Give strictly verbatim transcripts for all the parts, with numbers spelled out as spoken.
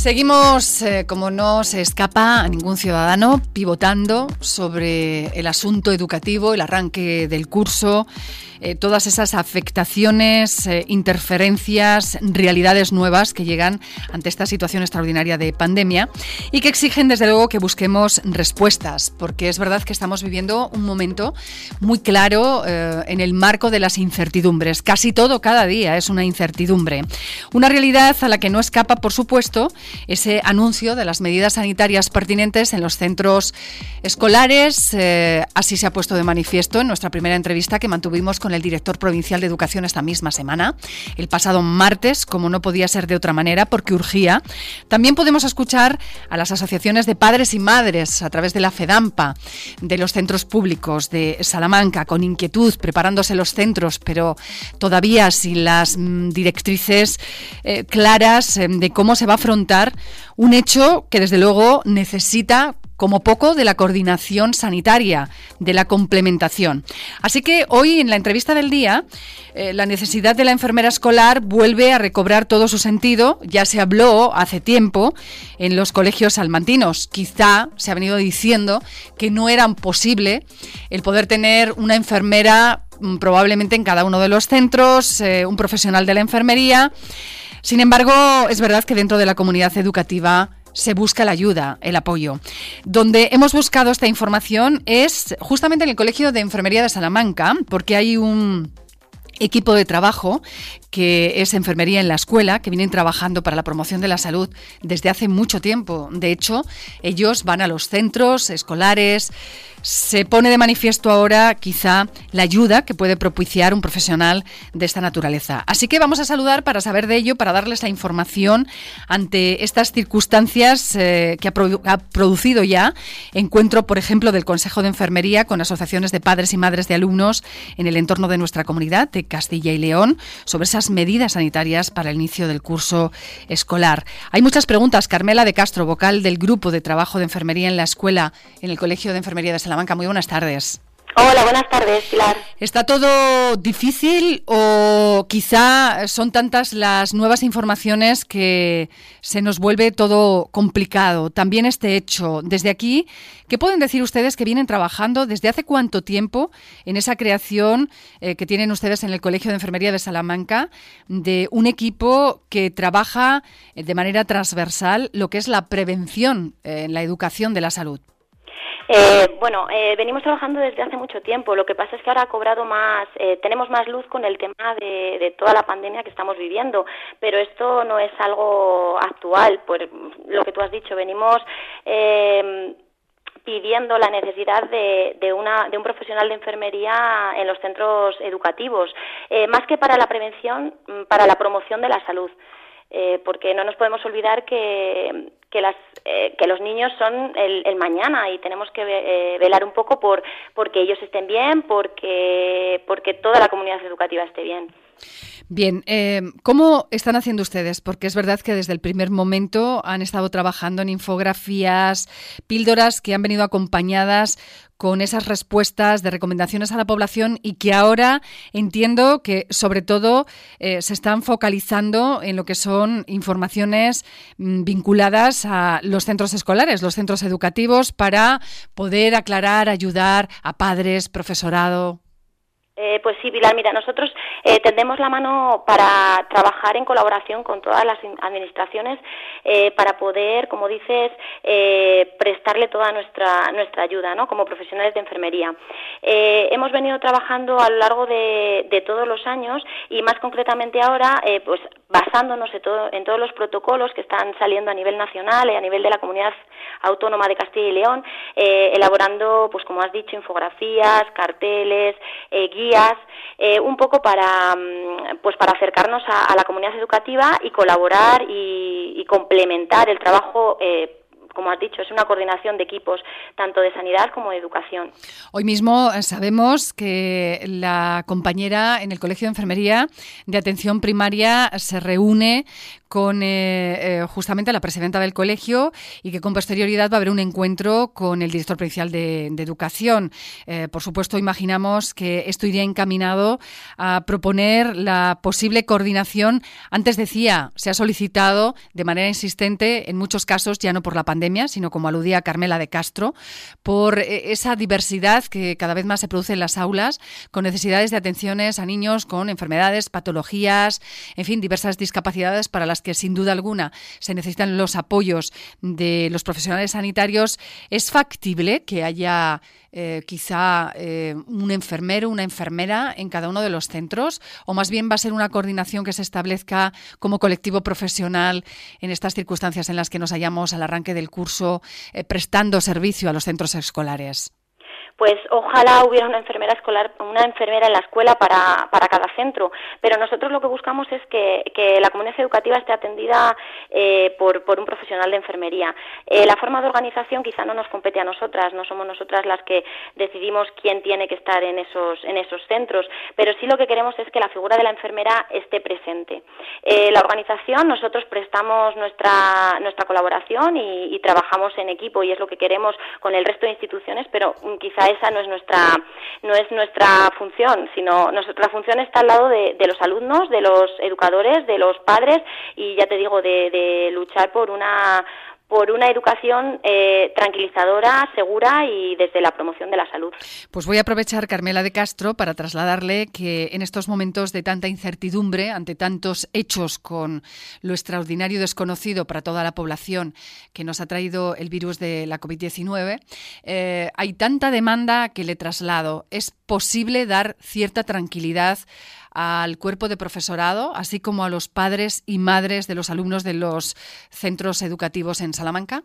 Seguimos, eh, como no se escapa a ningún ciudadano, pivotando sobre el asunto educativo, el arranque del curso, eh, todas esas afectaciones, eh, interferencias, realidades nuevas que llegan ante esta situación extraordinaria de pandemia y que exigen, desde luego, que busquemos respuestas, porque es verdad que estamos viviendo un momento muy claro eh, en el marco de las incertidumbres. Casi todo, cada día, es una incertidumbre. Una realidad a la que no escapa, por supuesto, ese anuncio de las medidas sanitarias pertinentes en los centros escolares. Eh, así se ha puesto de manifiesto en nuestra primera entrevista que mantuvimos con el director provincial de Educación esta misma semana, el pasado martes, como no podía ser de otra manera, porque urgía. También podemos escuchar a las asociaciones de padres y madres a través de la FEDAMPA, de los centros públicos de Salamanca, con inquietud, preparándose los centros, pero todavía sin las mm, directrices eh, claras eh, de cómo se va a afrontar un hecho que desde luego necesita como poco de la coordinación sanitaria, de la complementación. Así que hoy en la entrevista del día, eh, la necesidad de la enfermera escolar vuelve a recobrar todo su sentido. Ya se habló hace tiempo en los colegios salmantinos. Quizá se ha venido diciendo que no era posible el poder tener una enfermera probablemente en cada uno de los centros, eh, un profesional de la enfermería. Sin embargo, es verdad que dentro de la comunidad educativa se busca la ayuda, el apoyo. Donde hemos buscado esta información es justamente en el Colegio de Enfermería de Salamanca, porque hay un equipo de trabajo que es enfermería en la escuela, que vienen trabajando para la promoción de la salud desde hace mucho tiempo. De hecho, ellos van a los centros escolares. Se pone de manifiesto ahora quizá la ayuda que puede propiciar un profesional de esta naturaleza. Así que vamos a saludar para saber de ello, para darles la información ante estas circunstancias eh, que ha, produ- ha producido ya encuentro, por ejemplo, del Consejo de Enfermería con asociaciones de padres y madres de alumnos en el entorno de nuestra comunidad de Castilla y León sobre esas medidas sanitarias para el inicio del curso escolar. Hay muchas preguntas. Carmela de Castro, vocal del Grupo de Trabajo de Enfermería en la Escuela en el Colegio de Enfermería de Salamanca. Muy buenas tardes. Hola, buenas tardes, Pilar. ¿Está todo difícil o quizá son tantas las nuevas informaciones que se nos vuelve todo complicado? También este hecho, desde aquí, ¿qué pueden decir ustedes que vienen trabajando desde hace cuánto tiempo en esa creación eh, que tienen ustedes en el Colegio de Enfermería de Salamanca de un equipo que trabaja eh, de manera transversal lo que es la prevención eh, en la educación de la salud? Eh, bueno, eh, venimos trabajando desde hace mucho tiempo. Lo que pasa es que ahora ha cobrado más, eh, tenemos más luz con el tema de, de toda la pandemia que estamos viviendo, pero esto no es algo actual, por lo que tú has dicho. Venimos eh, pidiendo la necesidad de, de, una, de un profesional de enfermería en los centros educativos, eh, más que para la prevención, para la promoción de la salud. Eh, porque no nos podemos olvidar que, que, las, eh, que los niños son el, el mañana y tenemos que eh, velar un poco por porque ellos estén bien, porque, porque toda la comunidad educativa esté bien. Bien, eh, ¿cómo están haciendo ustedes? Porque es verdad que desde el primer momento han estado trabajando en infografías, píldoras que han venido acompañadas con esas respuestas de recomendaciones a la población y que ahora entiendo que sobre todo eh, se están focalizando en lo que son informaciones mmm, vinculadas a los centros escolares, los centros educativos, para poder aclarar, ayudar a padres, profesorado. Eh, pues sí, Pilar, mira, nosotros eh, tendemos la mano para trabajar en colaboración con todas las administraciones eh, para poder, como dices, eh, prestarle toda nuestra nuestra ayuda, ¿no? Como profesionales de enfermería. Eh, hemos venido trabajando a lo largo de, de todos los años y más concretamente ahora, eh, pues basándonos en, todo, en todos los protocolos que están saliendo a nivel nacional y a nivel de la Comunidad Autónoma de Castilla y León, eh, elaborando, pues como has dicho, infografías, carteles, eh, guías, Eh, un poco para pues para acercarnos a, a la comunidad educativa y colaborar y, y complementar el trabajo eh, como has dicho, es una coordinación de equipos, tanto de sanidad como de educación. Hoy mismo sabemos que la compañera en el Colegio de Enfermería de Atención Primaria se reúne con eh, eh, justamente la presidenta del colegio y que con posterioridad va a haber un encuentro con el director provincial de, de Educación. Eh, por supuesto, imaginamos que esto iría encaminado a proponer la posible coordinación. Antes decía, se ha solicitado de manera insistente, en muchos casos, ya no por la pandemia, sino como aludía Carmela de Castro, por eh, esa diversidad que cada vez más se produce en las aulas, con necesidades de atenciones a niños con enfermedades, patologías, en fin, diversas discapacidades para las que sin duda alguna se necesitan los apoyos de los profesionales sanitarios. ¿Es factible que haya eh, quizá eh, un enfermero, una enfermera en cada uno de los centros? ¿O más bien va a ser una coordinación que se establezca como colectivo profesional en estas circunstancias en las que nos hallamos al arranque del curso, eh, prestando servicio a los centros escolares? Pues ojalá hubiera una enfermera escolar, una enfermera en la escuela para, para cada centro, pero nosotros lo que buscamos es que, que la comunidad educativa esté atendida eh, por, por un profesional de enfermería. Eh, la forma de organización quizá no nos compete a nosotras, no somos nosotras las que decidimos quién tiene que estar en esos, en esos centros, pero sí lo que queremos es que la figura de la enfermera esté presente. Eh, la organización, nosotros prestamos nuestra, nuestra colaboración y, y trabajamos en equipo y es lo que queremos con el resto de instituciones, pero quizá esa no es nuestra no es nuestra función, sino nuestra función está al lado de, de los alumnos, de los educadores, de los padres y ya te digo, de, de luchar por una por una educación eh, tranquilizadora, segura y desde la promoción de la salud. Pues voy a aprovechar, Carmela de Castro, para trasladarle que en estos momentos de tanta incertidumbre, ante tantos hechos con lo extraordinario desconocido para toda la población que nos ha traído el virus de la covid diecinueve, eh, hay tanta demanda que le traslado. ¿Es posible dar cierta tranquilidad al cuerpo de profesorado, así como a los padres y madres de los alumnos de los centros educativos en Salamanca?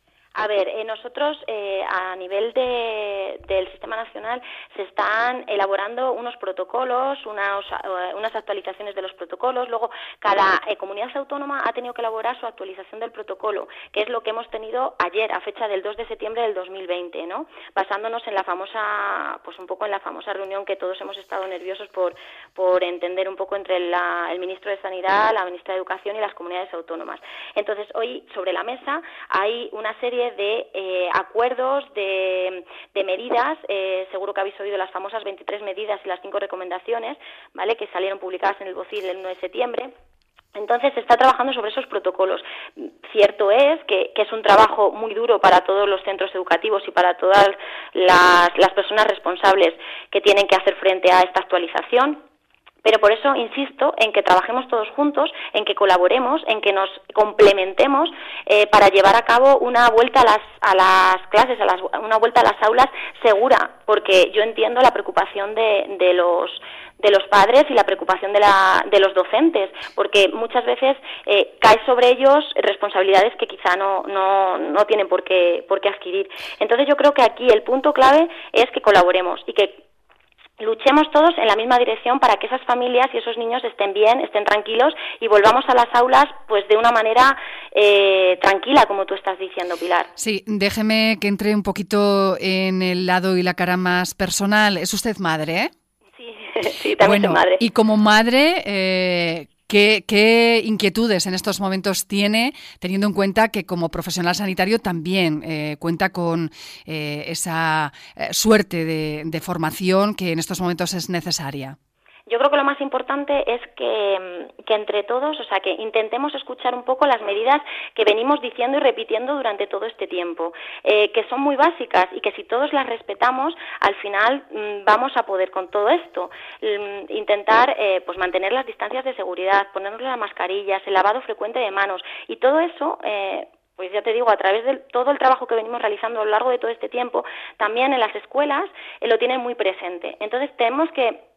A ver, eh, nosotros eh, a nivel de, del Sistema Nacional se están elaborando unos protocolos, unas, uh, unas actualizaciones de los protocolos. Luego, cada eh, comunidad autónoma ha tenido que elaborar su actualización del protocolo, que es lo que hemos tenido ayer, a fecha del dos de septiembre del dos mil veinte, ¿no? Basándonos en la famosa, pues un poco en la famosa reunión que todos hemos estado nerviosos por, por entender un poco entre la, el ministro de Sanidad, la ministra de Educación y las comunidades autónomas. Entonces, hoy sobre la mesa hay una serie de eh, acuerdos, de, de medidas, eh, seguro que habéis oído las famosas veintitrés medidas y las cinco recomendaciones, ¿vale?, que salieron publicadas en el BOCIL el uno de septiembre. Entonces se está trabajando sobre esos protocolos. Cierto es que, que es un trabajo muy duro para todos los centros educativos y para todas las, las personas responsables que tienen que hacer frente a esta actualización. Pero por eso insisto en que trabajemos todos juntos, en que colaboremos, en que nos complementemos eh, para llevar a cabo una vuelta a las, a las clases, a las, una vuelta a las aulas segura, porque yo entiendo la preocupación de, de los de los padres y la preocupación de, la, de los docentes, porque muchas veces eh, cae sobre ellos responsabilidades que quizá no, no, no tienen por qué, por qué adquirir. Entonces yo creo que aquí el punto clave es que colaboremos y que luchemos todos en la misma dirección para que esas familias y esos niños estén bien, estén tranquilos y volvamos a las aulas pues de una manera eh, tranquila, como tú estás diciendo, Pilar. Sí, déjeme que entre un poquito en el lado y la cara más personal. ¿Es usted madre, eh? Sí, sí, también bueno, soy madre. Y como madre, eh, ¿qué, ¿qué inquietudes en estos momentos tiene, teniendo en cuenta que como profesional sanitario también eh, cuenta con eh, esa eh, suerte de, de formación que en estos momentos es necesaria? Yo creo que lo más importante es que, que entre todos, o sea, que intentemos escuchar un poco las medidas que venimos diciendo y repitiendo durante todo este tiempo, eh, que son muy básicas y que si todos las respetamos, al final mmm, vamos a poder con todo esto. Mm, intentar eh, pues mantener las distancias de seguridad, ponernos las mascarillas, el lavado frecuente de manos y todo eso. Eh, Pues ya te digo, a través de todo el trabajo que venimos realizando a lo largo de todo este tiempo, también en las escuelas eh, lo tienen muy presente. Entonces tenemos que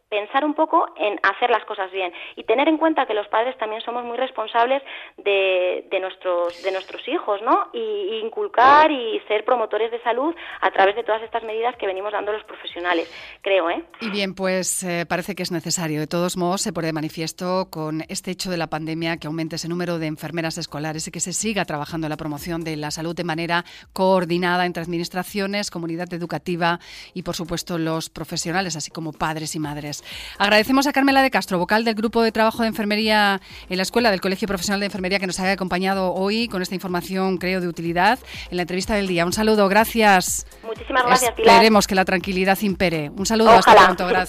pensar un poco en hacer las cosas bien y tener en cuenta que los padres también somos muy responsables de, de nuestros de nuestros hijos, ¿no? Y, y inculcar y ser promotores de salud a través de todas estas medidas que venimos dando los profesionales, creo, ¿eh? Y bien, pues eh, parece que es necesario. De todos modos, se pone de manifiesto con este hecho de la pandemia que aumente ese número de enfermeras escolares y que se siga trabajando en la promoción de la salud de manera coordinada entre administraciones, comunidad educativa y, por supuesto, los profesionales, así como padres y madres. Agradecemos a Carmela de Castro, vocal del Grupo de Trabajo de Enfermería en la Escuela del Colegio Profesional de Enfermería, que nos haya acompañado hoy con esta información, creo, de utilidad en la entrevista del día. Un saludo, gracias. Muchísimas gracias, Pilar. Esperemos que la tranquilidad impere. Un saludo, Ojalá. hasta pronto, gracias.